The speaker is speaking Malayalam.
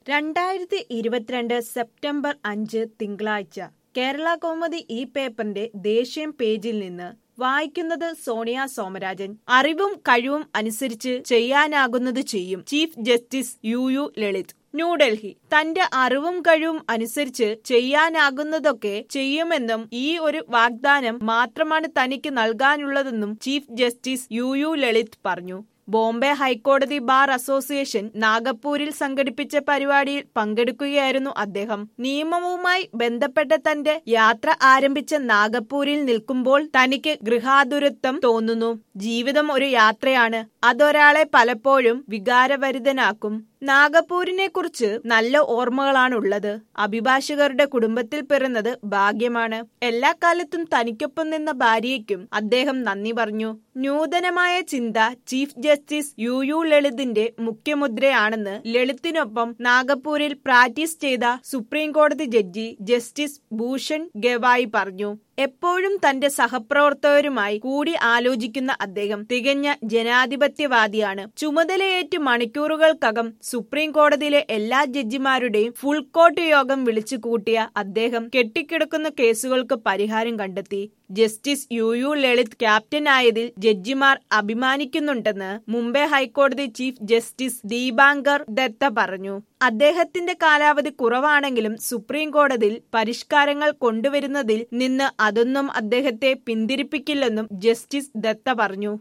2022 സെപ്റ്റംബർ 5 തിങ്കളാഴ്ച കേരള കൗമുദി ഈ പേപ്പറിന്റെ ദേശീയം പേജിൽ നിന്ന് വായിക്കുന്നത് സോണിയ സോമരാജൻ. അറിവും കഴിവും അനുസരിച്ച് ചെയ്യാനാകുന്നത് ചെയ്യും. Chief justice U Lalit. New Delhi. തന്റെ അറിവും കഴിവും അനുസരിച്ച് ചെയ്യാനാകുന്നതൊക്കെ ചെയ്യുമെന്നും ഈ ഒരു വാഗ്ദാനം മാത്രമാണ് തനിക്ക് നൽകാനുള്ളതെന്നും ചീഫ് ജസ്റ്റിസ് യു ലളിത് പറഞ്ഞു. ബോംബെ ഹൈക്കോടതി ബാർ അസോസിയേഷൻ നാഗപ്പൂരിൽ സംഘടിപ്പിച്ച പരിപാടിയിൽ പങ്കെടുക്കുകയായിരുന്നു അദ്ദേഹം. നിയമവുമായി ബന്ധപ്പെട്ട തന്റെ യാത്ര ആരംഭിച്ച നാഗപ്പൂരിൽ നിൽക്കുമ്പോൾ തനിക്ക് ഗൃഹാതുരത്വം തോന്നുന്നു. ജീവിതം ഒരു യാത്രയാണ്. അതൊരാളെ പലപ്പോഴും വികാരഭരിതനാക്കും. നാഗപ്പൂരിനെ കുറിച്ച് നല്ല ഓർമ്മകളാണുള്ളത്. അഭിഭാഷകരുടെ കുടുംബത്തിൽ പിറന്നത് ഭാഗ്യമാണ്. എല്ലാ കാലത്തും തനിക്കൊപ്പം നിന്ന ഭാര്യയ്ക്കും അദ്ദേഹം നന്ദി പറഞ്ഞു. നൂതനമായ ചിന്ത ചീഫ് ജസ്റ്റിസ് യു ലളിതിന്റെ മുഖ്യമുദ്രയാണെന്ന് ലളിതിനൊപ്പം നാഗപ്പൂരിൽ പ്രാക്ടീസ് ചെയ്ത സുപ്രീം കോടതി ജഡ്ജി ജസ്റ്റിസ് ഭൂഷൺ ഗവായി പറഞ്ഞു. എപ്പോഴും തന്റെ സഹപ്രവർത്തകരുമായി കൂടി ആലോചിക്കുന്ന അദ്ദേഹം തികഞ്ഞ ജനാധിപത്യവാദിയാണ്. ചുമതലയേറ്റ് മണിക്കൂറുകൾക്കകം സുപ്രീം കോടതിയിലെ എല്ലാ ജഡ്ജിമാരുടെയും ഫുൾ കോർട്ട് യോഗം വിളിച്ചു കൂട്ടിയ അദ്ദേഹം കെട്ടിക്കിടക്കുന്ന കേസുകൾക്ക് പരിഹാരം കണ്ടെത്തി. ജസ്റ്റിസ് യു ലളിത് ക്യാപ്റ്റനായതിൽ ജഡ്ജിമാർ അഭിമാനിക്കുന്നുണ്ടെന്ന് മുംബൈ ഹൈക്കോടതി ചീഫ് ജസ്റ്റിസ് ദീപാങ്കർ ദത്ത പറഞ്ഞു. അദ്ദേഹത്തിന്റെ കാലാവധി കുറവാണെങ്കിലും സുപ്രീം കോടതിയിൽ പരിഷ്കാരങ്ങൾ കൊണ്ടുവരുന്നതിൽ നിന്ന് അതൊന്നും അദ്ദേഹത്തെ പിന്തിരിപ്പിക്കില്ലെന്നും ജസ്റ്റിസ് ദത്ത പറഞ്ഞു.